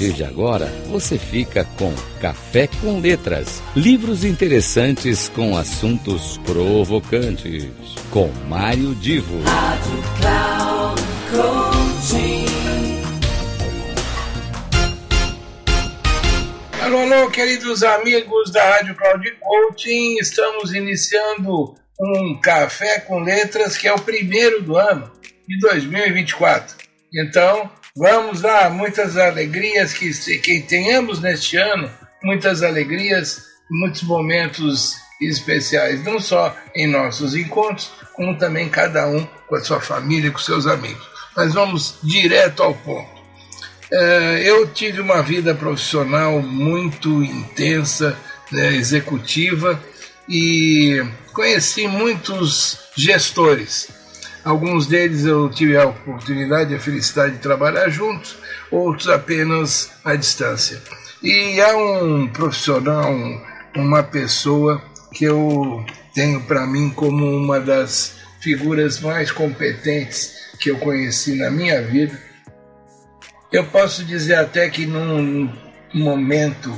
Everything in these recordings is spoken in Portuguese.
partir de agora, você fica com Café com Letras, livros interessantes com assuntos provocantes, com Mário Divo. Rádio Cloud Coaching. Alô, queridos amigos da Rádio Cloud Coaching, estamos iniciando um Café com Letras, que é o primeiro do ano de 2024. Então, vamos lá, muitas alegrias, que tenhamos neste ano, muitas alegrias, muitos momentos especiais, não só em nossos encontros, como também cada um com a sua família e com seus amigos. Mas vamos direto ao ponto. Eu tive uma vida profissional muito intensa, executiva, e conheci muitos gestores. Alguns deles eu tive a oportunidade e a felicidade de trabalhar juntos, outros apenas à distância. E há um profissional, uma pessoa que eu tenho para mim como uma das figuras mais competentes que eu conheci na minha vida. Eu posso dizer até que num momento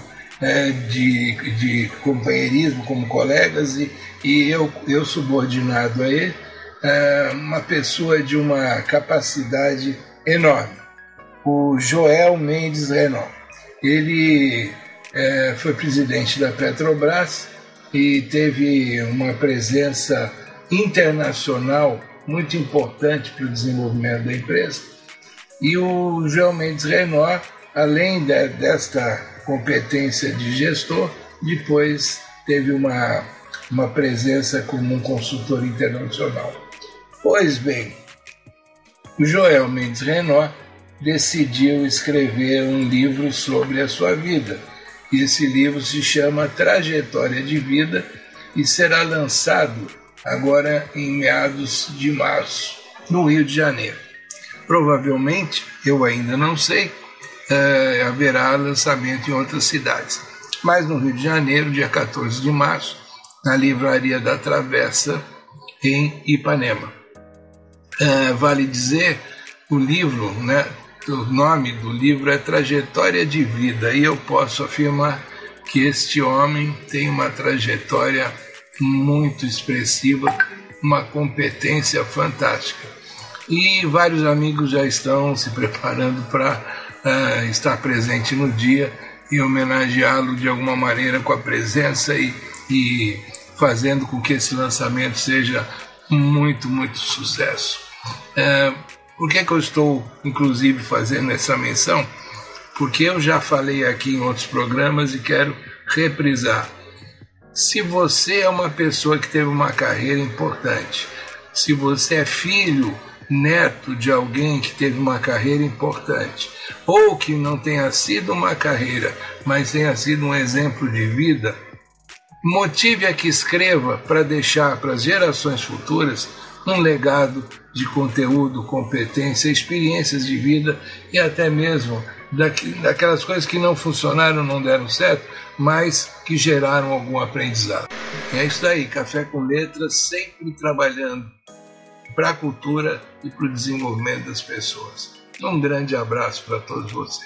de companheirismo como colegas, e eu subordinado a ele, uma pessoa de uma capacidade enorme, o Joel Mendes Renault. Ele foi presidente da Petrobras e teve uma presença internacional muito importante para o desenvolvimento da empresa. E o Joel Mendes Renault, além desta competência de gestor, depois teve uma presença como um consultor internacional. Pois bem, o Joel Mendes Renault decidiu escrever um livro sobre a sua vida. E esse livro se chama Trajetória de Vida e será lançado agora em meados de março, no Rio de Janeiro. Provavelmente, eu ainda não sei, haverá lançamento em outras cidades. Mas no Rio de Janeiro, dia 14 de março, na Livraria da Travessa, em Ipanema. Vale dizer, o livro, o nome do livro é Trajetória de Vida, e eu posso afirmar que este homem tem uma trajetória muito expressiva, uma competência fantástica. E vários amigos já estão se preparando para estar presente no dia e homenageá-lo de alguma maneira com a presença e fazendo com que esse lançamento seja muito, muito sucesso. Por que eu estou, inclusive, fazendo essa menção? Porque eu já falei aqui em outros programas e quero reprisar. Se você é uma pessoa que teve uma carreira importante, se você é filho, neto de alguém que teve uma carreira importante, ou que não tenha sido uma carreira, mas tenha sido um exemplo de vida, motive a que escreva para deixar para as gerações futuras um legado de conteúdo, competência, experiências de vida e até mesmo daquelas coisas que não funcionaram, não deram certo, mas que geraram algum aprendizado. É isso aí, Café com Letras, sempre trabalhando para a cultura e para o desenvolvimento das pessoas. Um grande abraço para todos vocês.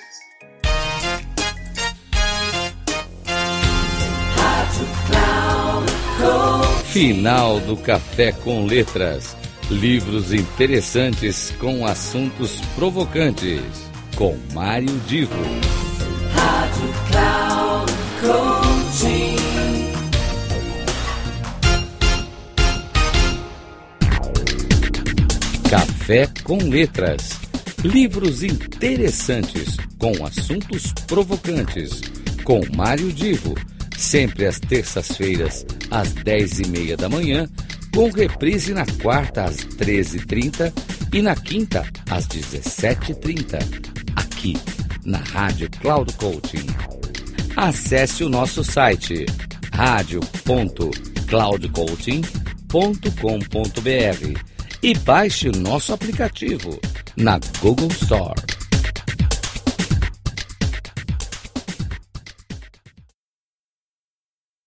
Final do Café com Letras. Livros interessantes com assuntos provocantes. Com Mário Divo. Rádio Cloud Coaching. Café com Letras. Livros interessantes com assuntos provocantes. Com Mário Divo. Sempre às terças-feiras, às 10h30 da manhã, com reprise na quarta às 13h30 e na quinta às 17h30. Aqui na Rádio Cloud Coaching. Acesse o nosso site radio.cloudcoaching.com.br e baixe o nosso aplicativo na Google Store.